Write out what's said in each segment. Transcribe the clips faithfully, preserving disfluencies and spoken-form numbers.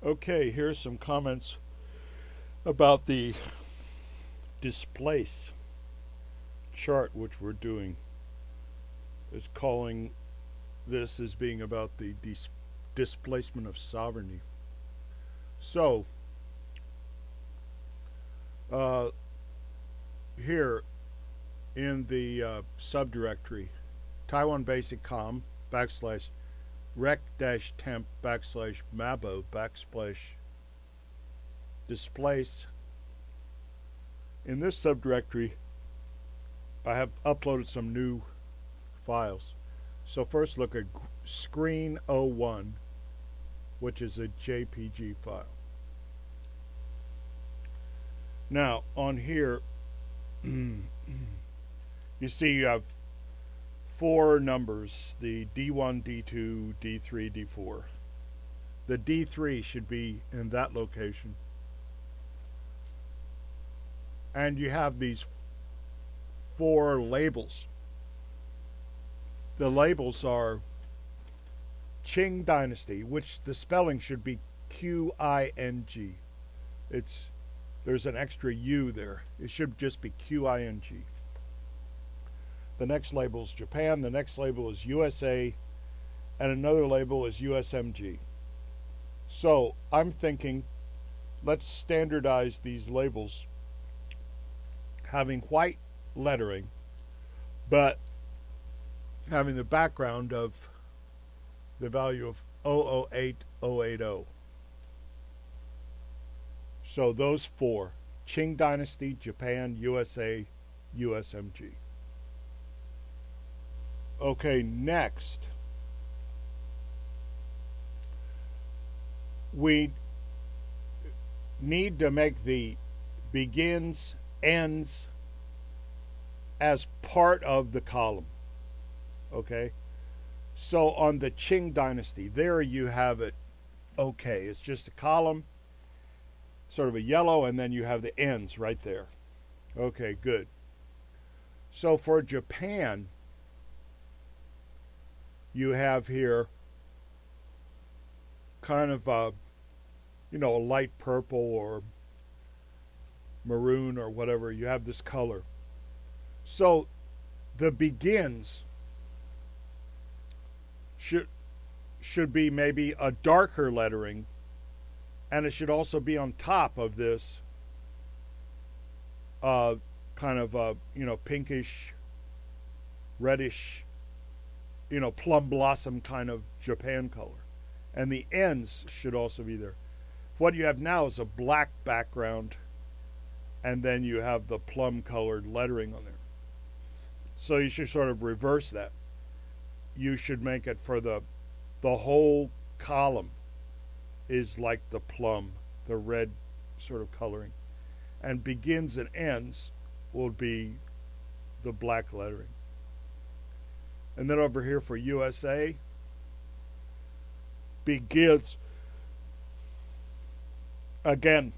Okay, here's some comments about the displace chart, which we're doing. Is calling this as being about the dis- displacement of sovereignty. So, uh, here in the uh, subdirectory, Taiwan Basic Com backslash rec dash temp backslash mabo backslash displace. In this subdirectory, I have uploaded some new files. So first look at screen oh one, which is a J P G file. Now on here, you see you have four numbers, the D one, D two, D three, D four. The D three should be in that location. And you have these four labels. The labels are Qing Dynasty, which the spelling should be Q I N G. It's there's an extra U there. It should just be Q I N G. The next label is Japan, the next label is U S A, and another label is U S M G. So I'm thinking, let's standardize these labels having white lettering, but having the background of the value of zero zero eight zero eight zero. So those four, Qing Dynasty, Japan, U S A, U S M G. Okay, next, we need to make the begins, ends as part of the column. Okay, so on the Qing Dynasty, there you have it. Okay, it's just a column, sort of a yellow, and then you have the ends right there. Okay, good. So for Japan, you have here kind of a, you know, a light purple or maroon or whatever. You have this color. So the begins should should be maybe a darker lettering, and it should also be on top of this uh, kind of uh, you know, pinkish, reddish, you know, plum blossom kind of Japan color. And the ends should also be there. What you have now is a black background, and then you have the plum colored lettering on there. So you should sort of reverse that. You should make it for the the whole column is like the plum, the red sort of coloring. And begins and ends will be the black lettering. And then over here for U S A, begins, again,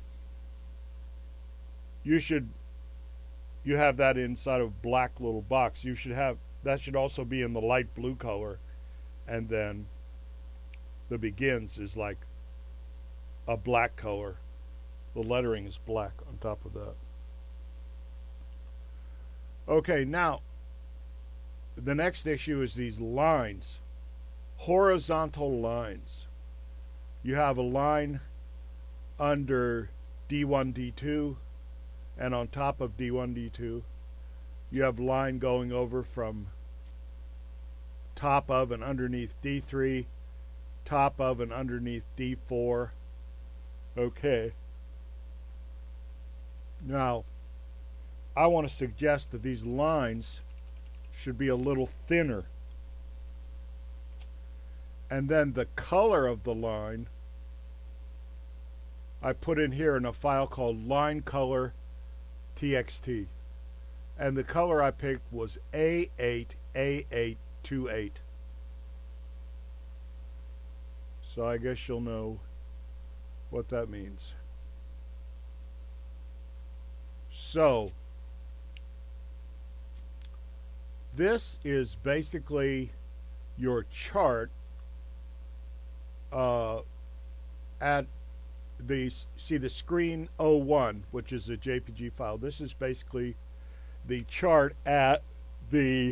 you should, you have that inside of black little box. You should have, that should also be in the light blue color. And then the begins is like a black color. The lettering is black on top of that. Okay, now, the next issue is these lines, horizontal lines. You have a line under D one, D two, and on top of D one, D two, you have line going over from top of and underneath D three, top of and underneath D four. Okay. Now, I want to suggest that these lines should be a little thinner. And then the color of the line, I put in here in a file called line color T X T. And the color I picked was A eight A eight twenty-eight. So I guess you'll know what that means. So, this is basically your chart uh, at the see the screen oh one, which is a J P G file. This is basically the chart at the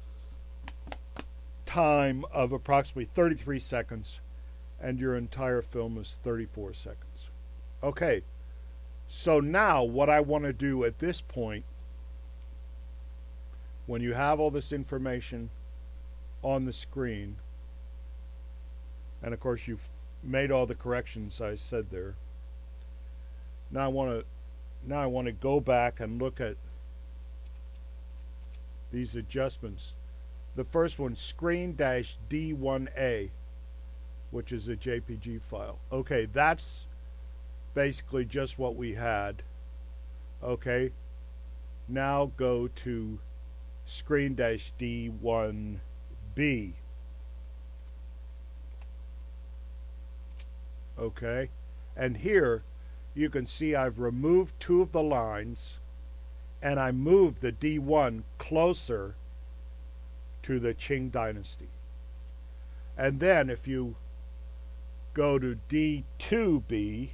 time of approximately thirty-three seconds, and your entire film is thirty-four seconds. Okay, so now what I want to do at this point, when you have all this information on the screen, and of course you've made all the corrections I said there, now I want to now I want to go back and look at these adjustments. The first one, screen dash D one A, which is a J P G file. Okay, that's basically just what we had. Okay, now go to screen dash D one B. Okay, and here you can see I've removed two of the lines, and I moved the D one closer to the Qing dynasty. And then if you go to D two B,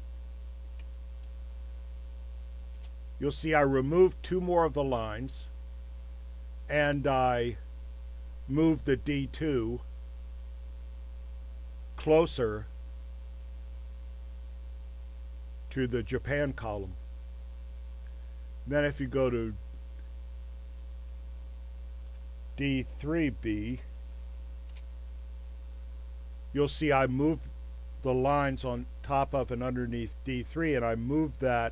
you'll see I removed two more of the lines, and I moved the D two closer to the Japan column. Then if you go to D three B, you'll see I moved the lines on top of and underneath D three, and I moved that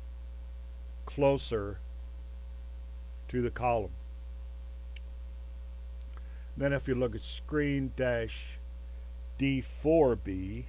closer to the column. Then if you look at screen dash D four B,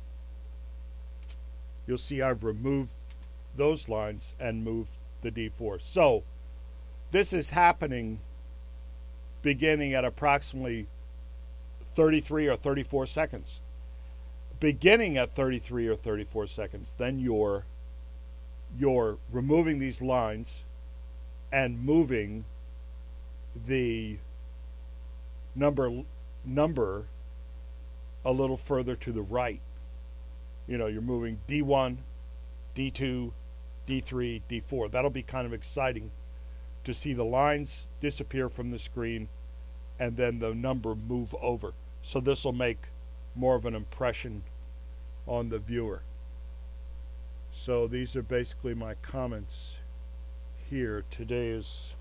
you'll see I've removed those lines and moved the D four. So this is happening beginning at approximately thirty-three or thirty-four seconds. Beginning at thirty-three or thirty-four seconds, then you're you're removing these lines and moving the number number a little further to the right. You know, you're moving D one, D two, D three, D four. That'll be kind of exciting to see the lines disappear from the screen and then the number move over. So this will make more of an impression on the viewer. So these are basically my comments here. Today is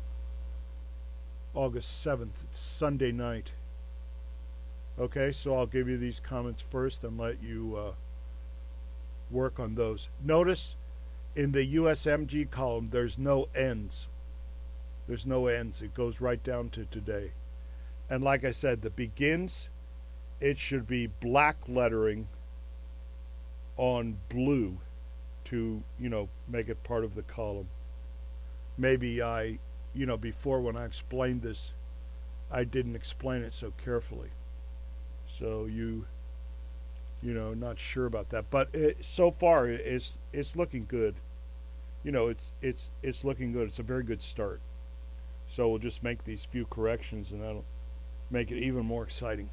August seventh. It's Sunday night. Okay, so I'll give you these comments first and let you uh, work on those. Notice in the U S M G column there's no ends. There's no ends. It goes right down to today. And like I said, the begins, it should be black lettering on blue to, you know, make it part of the column. Maybe I, you know, before when I explained this, I didn't explain it so carefully. So you, you know, not sure about that. But it, so far, it's it's looking good. You know, it's it's it's looking good. It's a very good start. So we'll just make these few corrections, and that'll make it even more exciting.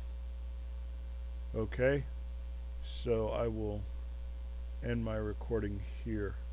Okay, so I will end my recording here.